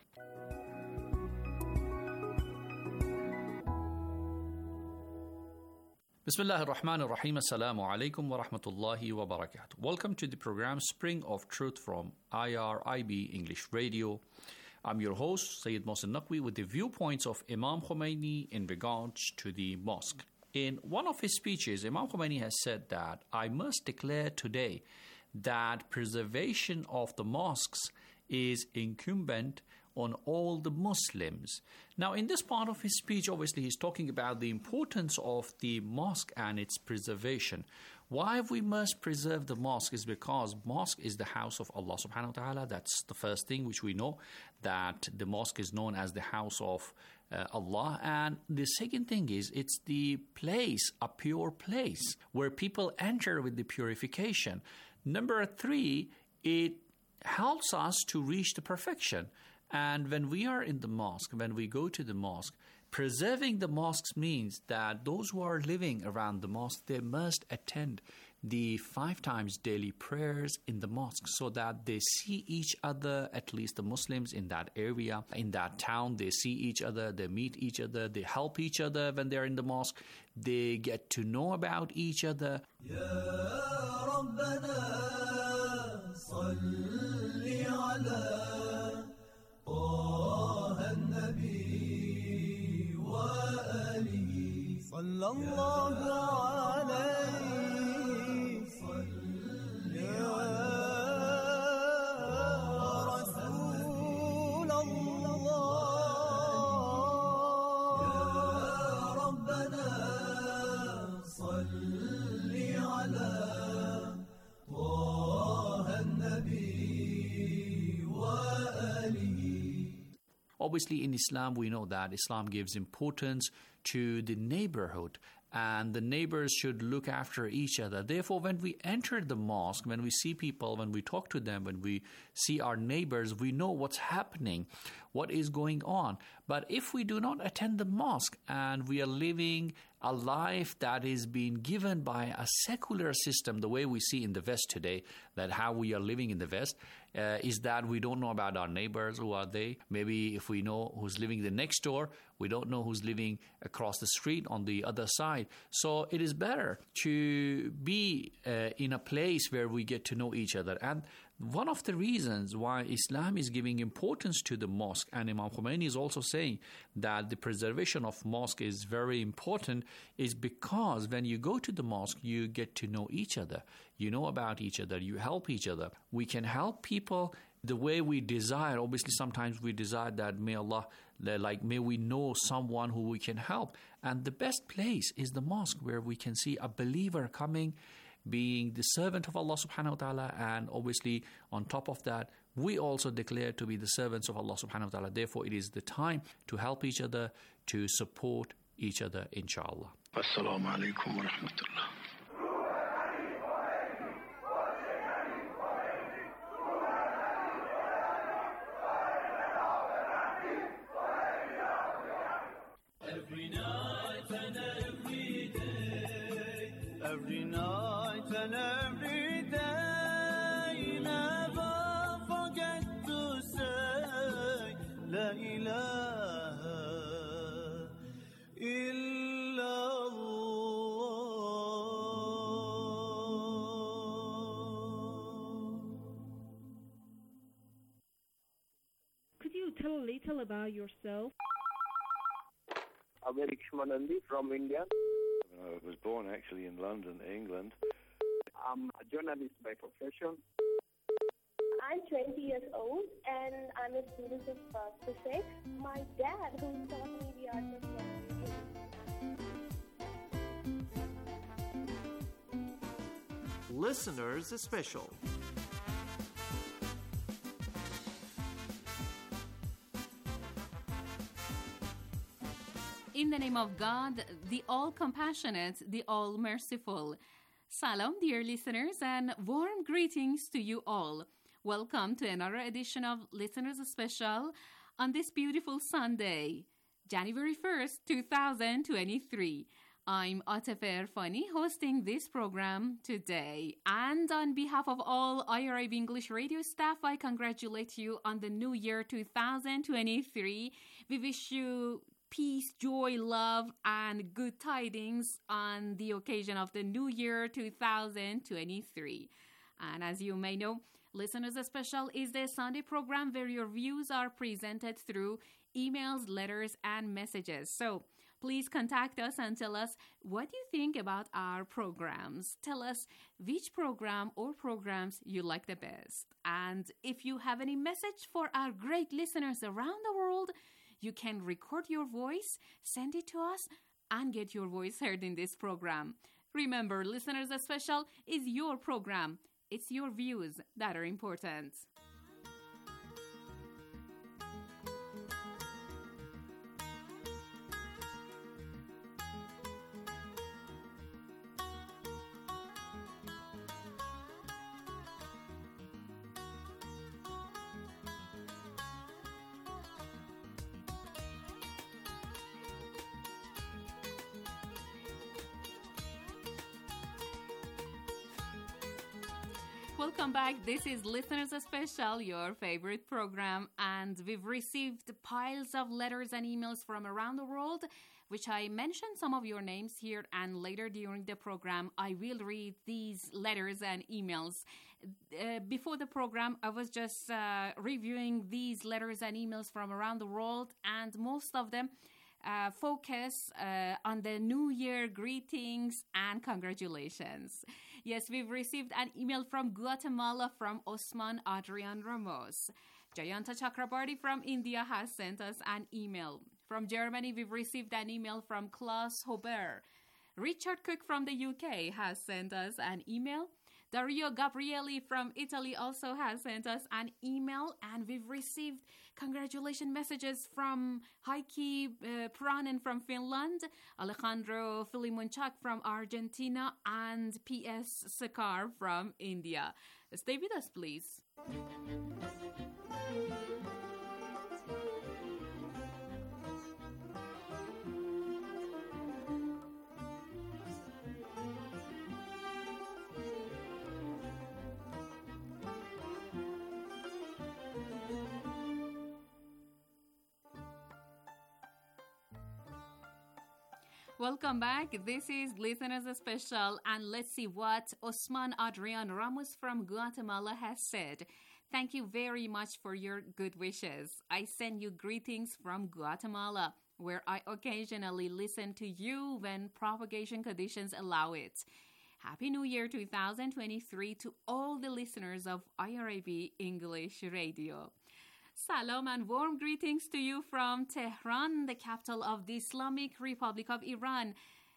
Bismillah ar-Rahman ar-Rahim. Assalamu alaikum wa rahmatullahi wa barakatuh. Welcome to the program Spring of Truth from I R I B English Radio. I'm your host, Sayyid Mohsen Naqvi, with the viewpoints of Imam Khomeini in regards to the mosque. In one of his speeches, Imam Khomeini has said that I must declare today that preservation of the mosques is incumbent on all the Muslims. Now, in this part of his speech, obviously, he's talking about the importance of the mosque and its preservation. Why we must preserve the mosque is because mosque is the house of Allah subhanahu wa ta'ala. That's the first thing which we know, that the mosque is known as the house of uh, Allah. And the second thing is it's the place, a pure place, where people enter with the purification. Number three, it helps us to reach the perfection. And when we are in the mosque, when we go to the mosque, preserving the mosques means that those who are living around the mosque, they must attend the five times daily prayers in the mosque so that they see each other, at least the Muslims in that area, in that town, they see each other, they meet each other, they help each other when they're in the mosque, they get to know about each other. يا ربنا صل على طه النبي وآله صلى الله عليه Obviously, in Islam, we know that Islam gives importance to the neighborhood, and the neighbors should look after each other. Therefore, when we enter the mosque, when we see people, when we talk to them, when we see our neighbors, we know what's happening, what is going on. But if we do not attend the mosque and we are living a life that is being given by a secular system, the way we see in the West today, that how we are living in the West, uh, is that we don't know about our neighbors, who are they. Maybe if we know who's living the next door, we don't know who's living across the street on the other side. So it is better to be uh, in a place where we get to know each other. And one of the reasons why Islam is giving importance to the mosque, and Imam Khomeini is also saying that the preservation of mosque is very important, is because when you go to the mosque, you get to know each other. You know about each other. You help each other. We can help people the way we desire. Obviously, sometimes we desire that may Allah, like may we know someone who we can help. And the best place is the mosque, where we can see a believer coming, being the servant of Allah subhanahu wa ta'ala, and obviously on top of that, we also declare to be the servants of Allah subhanahu wa ta'ala. Therefore, it is the time to help each other, to support each other, inshallah. Assalamu alaikum wa rahmatullah. Every night and every day, every night and every day, never forget to say La ilaha illallah. Could you tell a little about yourself? Amerik Shmanandi from India. I was born actually in London, England. I'm a journalist by profession. I'm twenty years old and I'm a student of uh, physics. My dad, who taught me the art of writing. Listeners Special. In the name of God, the all-compassionate, the all-merciful. Salam, dear listeners, and warm greetings to you all. Welcome to another edition of Listeners Special on this beautiful Sunday, January first, twenty twenty-three. I'm Atefer Fani, hosting this program today. And on behalf of all I R I B English radio staff, I congratulate you on the new year two thousand twenty-three. We wish you peace, joy, love, and good tidings on the occasion of the new year two thousand twenty-three. And as you may know, Listeners Special is the Sunday program where your views are presented through emails, letters, and messages. So please contact us and tell us what you think about our programs. Tell us which program or programs you like the best. And if you have any message for our great listeners around the world, you can record your voice, send it to us, and get your voice heard in this program. Remember, Listeners Special is your program. It's your views that are important. Welcome back. This is Listeners Special, your favorite program, and we've received piles of letters and emails from around the world, which I mentioned some of your names here, and later during the program, I will read these letters and emails. Uh, before the program, I was just uh, reviewing these letters and emails from around the world, and most of them Uh, focus uh, on the New Year greetings and congratulations. Yes, we've received an email from Guatemala from Osman Adrian Ramos. Jayanta Chakrabarti from India has sent us an email. From Germany, we've received an email from Klaus Hober. Richard Cook from the U K has sent us an email. Dario Gabrielli from Italy also has sent us an email, and we've received congratulation messages from Heikki uh, Puranen from Finland, Alejandro Filimonchak from Argentina, and P S Sakar from India. Stay with us, please. Welcome back. This is Listeners Special, and let's see what Osman Adrian Ramos from Guatemala has said. Thank you very much for your good wishes. I send you greetings from Guatemala, where I occasionally listen to you when propagation conditions allow it. Happy New Year two thousand twenty-three to all the listeners of I R I B English Radio. Salam and warm greetings to you from Tehran, the capital of the Islamic Republic of Iran.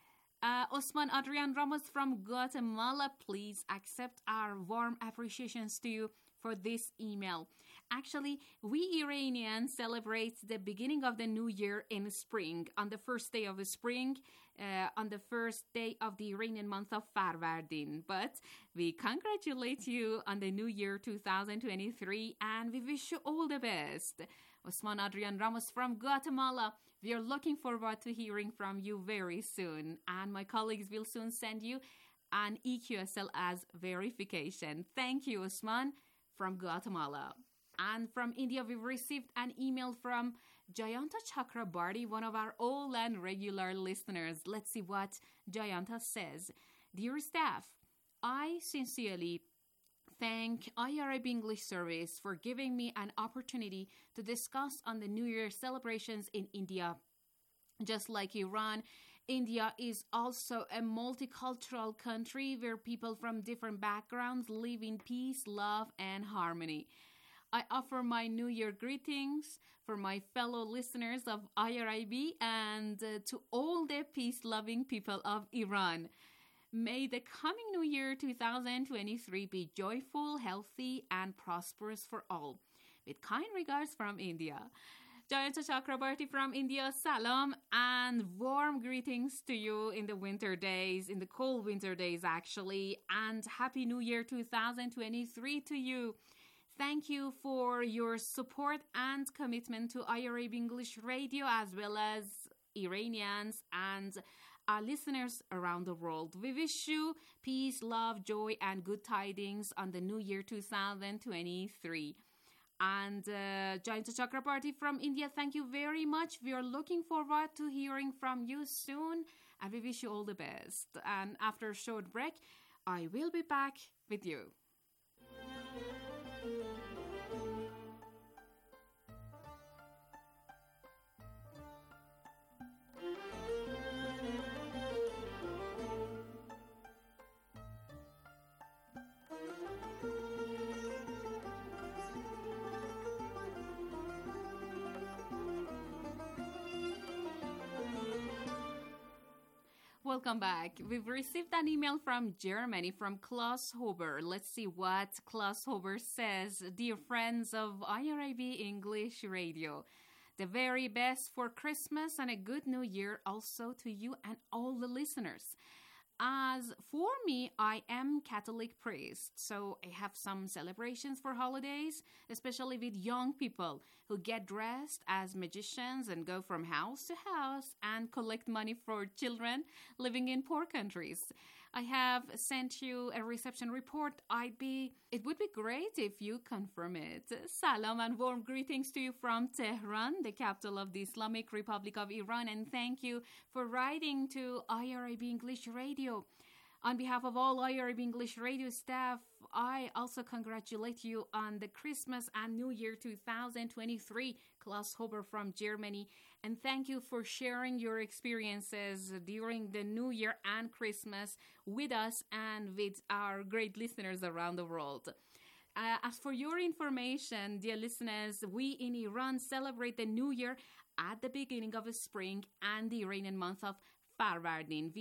Uh, Osman Adrian Ramos from Guatemala, please accept our warm appreciations to you for this email. Actually, we Iranians celebrate the beginning of the new year in spring, on the first day of spring, uh, on the first day of the Iranian month of Farvardin. But we congratulate you on the new year two thousand twenty-three, and we wish you all the best. Osman Adrian Ramos from Guatemala, we are looking forward to hearing from you very soon, and my colleagues will soon send you an E Q S L as verification. Thank you, Osman, from Guatemala. And from India, we've received an email from Jayanta Chakrabarti, one of our old and regular listeners. Let's see what Jayanta says. Dear staff, I sincerely thank I R I B English Service for giving me an opportunity to discuss on the New Year celebrations in India. Just like Iran, India is also a multicultural country where people from different backgrounds live in peace, love, and harmony. I offer my New Year greetings for my fellow listeners of I R I B and uh, to all the peace-loving people of Iran. May the coming New Year two thousand twenty-three be joyful, healthy, and prosperous for all. With kind regards from India. Jayanta Chakrabarti from India, salam, and warm greetings to you in the winter days, in the cold winter days actually, and Happy New Year two thousand twenty-three to you. Thank you for your support and commitment to I R I B English Radio, as well as Iranians and our listeners around the world. We wish you peace, love, joy, and good tidings on the new year two thousand twenty-three. And uh, Jayanta Chakrabarti from India, thank you very much. We are looking forward to hearing from you soon, and we wish you all the best. And after a short break, I will be back with you. Welcome back. We've received an email from Germany from Klaus Huber. Let's see what Klaus Huber says. Dear friends of I R I B English Radio, the very best for Christmas and a good new year also to you and all the listeners. As for me, I am Catholic priest, so I have some celebrations for holidays, especially with young people who get dressed as magicians and go from house to house and collect money for children living in poor countries. I have sent you a reception report. I'd be, it would be great if you confirm it. Salam and warm greetings to you from Tehran, the capital of the Islamic Republic of Iran, and thank you for writing to I R I B English Radio. On behalf of all I R I B English Radio staff, I also congratulate you on the Christmas and New Year two thousand twenty-three, Klaus Huber from Germany, and thank you for sharing your experiences during the New Year and Christmas with us and with our great listeners around the world. Uh, as for your information, dear listeners, we in Iran celebrate the New Year at the beginning of spring and the Iranian month of Farvardin. We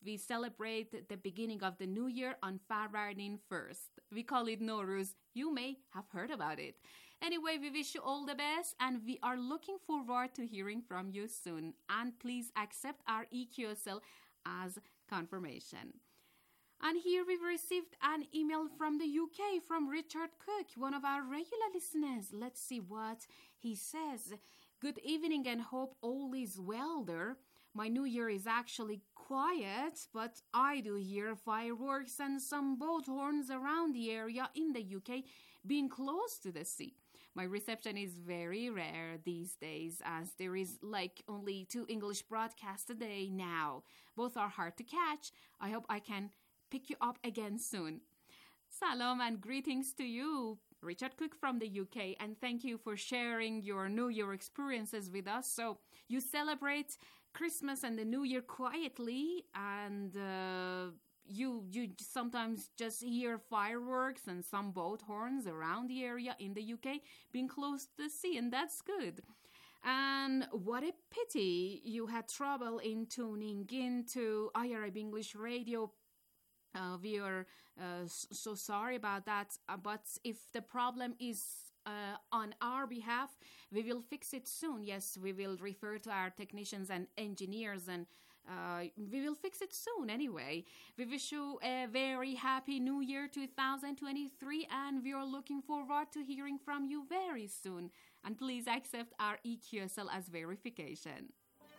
we celebrate the beginning of the new year on Farvardin first. We call it Nowruz. You may have heard about it. Anyway, we wish you all the best, and we are looking forward to hearing from you soon. And please accept our E Q S L as confirmation. And here we've received an email from the U K from Richard Cook, one of our regular listeners. Let's see what he says. Good evening and hope all is well there. My new year is actually quiet, but I do hear fireworks and some boat horns around the area in the U K, being close to the sea. My reception is very rare these days, as there is like only two English broadcasts a day now. Both are hard to catch. I hope I can pick you up again soon. Salam and greetings to you, Richard Cook from the U K, and thank you for sharing your New Year experiences with us. So you celebrate Christmas and the New Year quietly, and uh, you you sometimes just hear fireworks and some boat horns around the area in the U K, being close to the sea, and that's good. And what a pity you had trouble in tuning into I R I B English Radio. Uh, we are uh, so sorry about that, uh, but if the problem is uh, on our behalf, we will fix it soon. Yes, we will refer to our technicians and engineers, and uh, we will fix it soon anyway. We wish you a very happy New Year two thousand twenty-three, and we are looking forward to hearing from you very soon. And please accept our E Q S L as verification.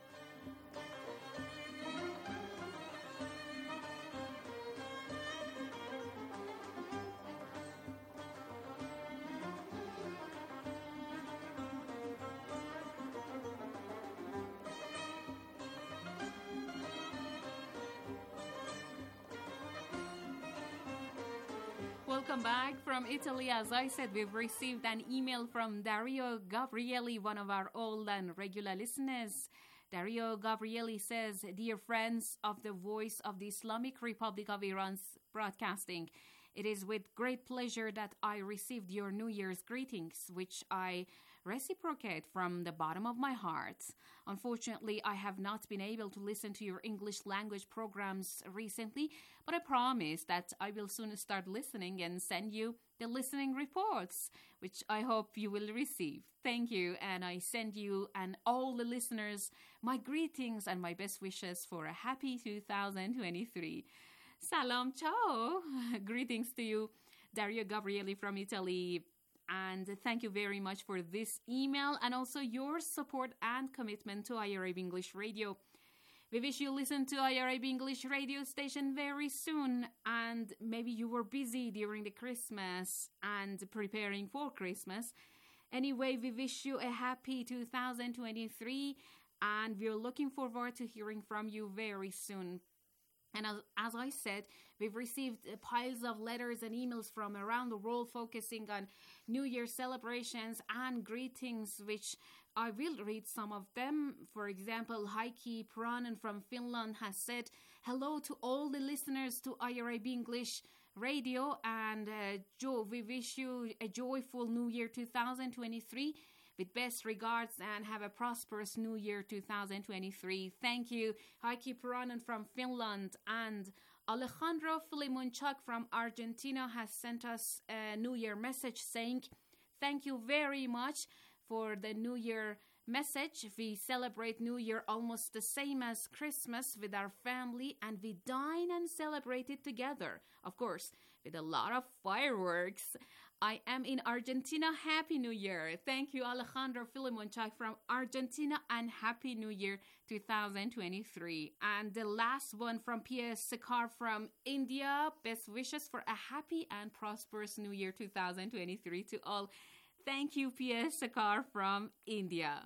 Welcome back from Italy. As I said, we've received an email from Dario Gabrielli, one of our old and regular listeners. Dario Gabrielli says, "Dear friends of the Voice of the Islamic Republic of Iran's broadcasting, it is with great pleasure that I received your New Year's greetings, which I reciprocate from the bottom of my heart. Unfortunately, I have not been able to listen to your English language programs recently, but I promise that I will soon start listening and send you the listening reports, which I hope you will receive. Thank you, and I send you and all the listeners my greetings and my best wishes for a happy two thousand twenty-three. Salam, ciao. Greetings to you, Dario Gabrielli from Italy. And thank you very much for this email and also your support and commitment to I R I B English Radio. We wish you listen to I R I B English Radio station very soon. And maybe you were busy during the Christmas and preparing for Christmas. Anyway, we wish you a happy two thousand twenty-three, and we're looking forward to hearing from you very soon. And as, as I said, we've received piles of letters and emails from around the world focusing on New Year celebrations and greetings, which I will read some of them. For example, Heikki Puranen from Finland has said, "Hello to all the listeners to I R I B English Radio, and uh, Joe, we wish you a joyful New Year two thousand twenty-three. With best regards, and have a prosperous New Year two thousand twenty-three. Thank you, Heikki Puranen from Finland. And Alejandro Filimonchuk from Argentina has sent us a New Year message saying, "Thank you very much for the New Year message. We celebrate New Year almost the same as Christmas with our family, and we dine and celebrate it together. Of course, with a lot of fireworks. I am in Argentina. Happy New Year." Thank you, Alejandro Filimonchuk from Argentina, and Happy New Year two thousand twenty-three. And the last one from P S Sekar from India. Best wishes for a happy and prosperous New Year two thousand twenty-three to all. Thank you, P S Sekar from India.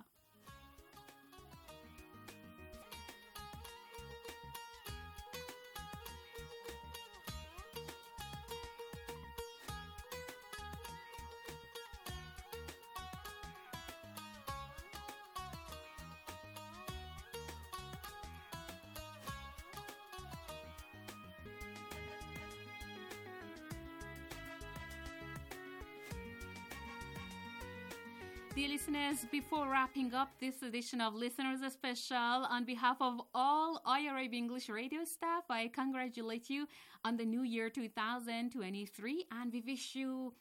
Dear listeners, before wrapping up this edition of Listeners Special, on behalf of all I R I B English Radio staff, I congratulate you on the new year two thousand twenty-three, and we wish you